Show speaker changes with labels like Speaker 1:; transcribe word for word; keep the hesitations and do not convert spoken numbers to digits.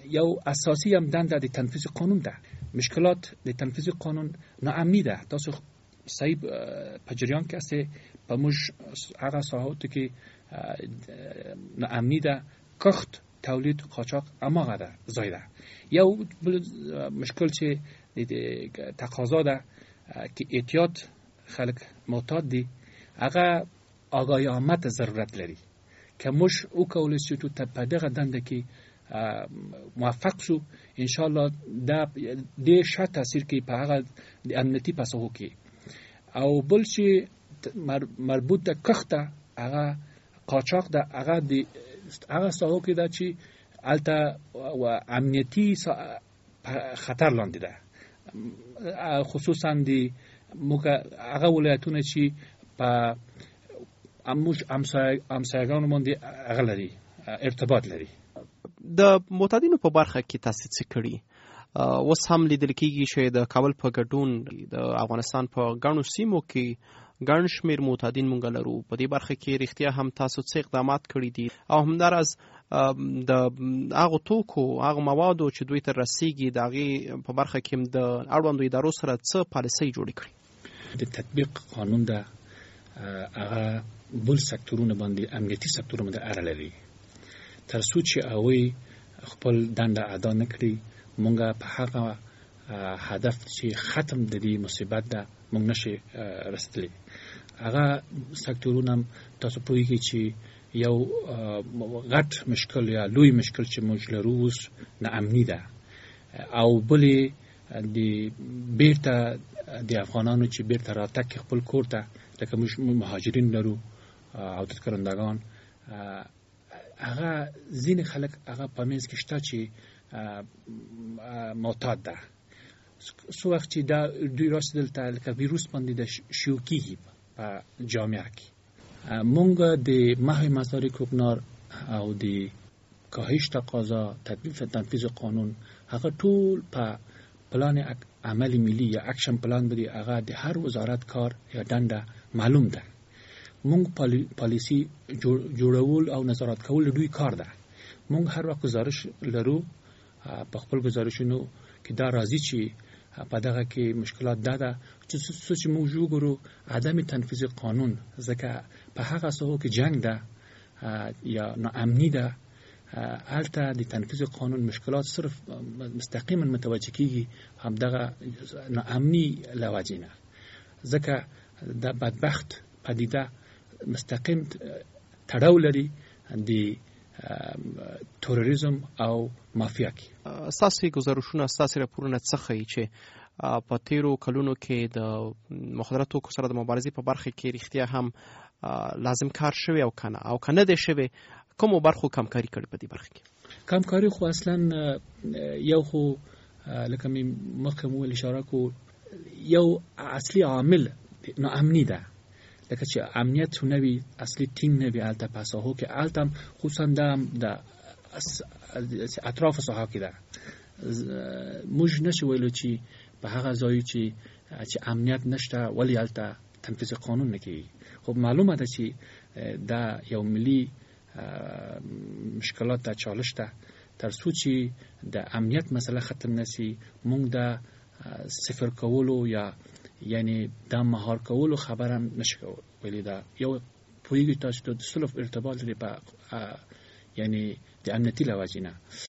Speaker 1: یو اساسي هم دنده د تنفیذ قانون ده. مشکلات د تنفیذ قانون ناامني ده. تاسو صحیح په جریان کې اسه په موږ هغه ساحات کې ناامني ده، کښت، تولید، قاچاق اماغه ده زایده. یو بل مشکل چې د تقاضا ده که احتیاط خلک معتاد دي، هغه آگاهی عامه ته ضرورت لري که موږ وکولای شو ته په دغه دنده کې موفق شو. ان شاء الله دا ډېر ښه تاثیر کوي په هغه د امنیتي پاسخو کې. او بل چې مربوط ده کښت ته، هغه قاچاق ده، هغه د هغه ساحو کې ده چې هلته و امنیتي خطر لاندې ده، خصوصا د موږ هغه ولایتونه چې په موږ همسایګانو باندې هغه لري ارتباط لري.
Speaker 2: د معتادینو په برخه کې تاسو څه کړي؟ اوس هم لیدل کېږي چې د کابل په ګډون د افغانستان په ګڼو سیمو کې ګڼ شمېر معتادین مونږ لرو. په دې برخه کې رښتیا هم تاسو څه اقدامات کړي دي او همداراز د هغو توکو هغو موادو چې دوی ته رسیږي د هغې په برخه کې د اړوندو ادارو سره څه پالیسۍ جوړې کړي؟
Speaker 1: د تطبیق قانون ده هغه بل سکتورونه باندې امنیتي سکتورونه باندې اړه لري. تر څو چې هغوی خپل دنده ادا نه کړي، مونږ په هغه هدف چې ختم د دې مصیبت ده مونږ نشي رسیدلی. هغه سکتورونه هم تاسو پوهیږئ چې یو غټ مشکل یا لوی مشکل چې موږ لرو اوس ناامني ده، او بلې د بیرته د افغانانو چې بیرته راتګ خپل کور ته، لکه موږ مهاجرین لرو او تذکرندگان، هغه ځینې خلک هغه په منځ کې شته چې معتاد ده. څو وخت چې دا دوی راسي دلته لکه ویروس باندې د شیوع کېږي په جامعه کې. مونږ د محو مصارف کوکنار او د کاهش تقاضا تطبیق تنفیذ قانون هغه ټول په پلان عملی ملی یا اکشن پلان باندې هغه د هر وزارت کار یا دنده معلوم ده. مونږ پالیسی جوړول او نظارت کول دوی کار ده. مونږ هر وخت گزارش لرو په خپل گزارشونو کې دا راځي چې په دغه کې مشکلات ده ده چې څه چې موږ وګورو عدم تنفیذ قانون، ځکه په هغه ساحو کې جنگ ده یا ناامني ده، هلته د تنفیذ قانون مشکلات صرف مستقیما متوجه کیږي همدغه ناامني لوجې نه، ځکه د بدبخت پدیده مستقیم تړاو لري د تروریزم او مافیا کې.
Speaker 2: اساسي گزارشونه اساسي راپورونه څه ښیي چې په تیرو کلونو کې د مخدره توکو سره د مبارزې په برخه کې رښتیا هم لازم کار شوی او کنه او کنه دی شوی، کومو برخو کمکاري کړې په دې برخه کې؟
Speaker 1: کمکاري خو اصلا یو خو لکه مې مخکې مو اشاره کو، یو اصلي عامل ناامني ده. لکه چې امنیت نه وي، اصلي ټینګ نه وي هلته په ساحو کې، هلته خصوصا د اطراف ساحه کې ده. موږ نشو ویلو چې په هغه ځای چې چې امنیت نشته ولې هلته تنفیذ قانون نه کوي. خب معلومه ده چې دا یو ملي مشکلات ته چالش ده. تر څو چې د امنیت مسله ختم نشي، موږ د صفر کولو یا یعنی دا مهار کولو خبرم نشي ویلی. دا یو پویږي تاسو د سلف ارتباط لري په یعنی د امنیتي لوجې نه.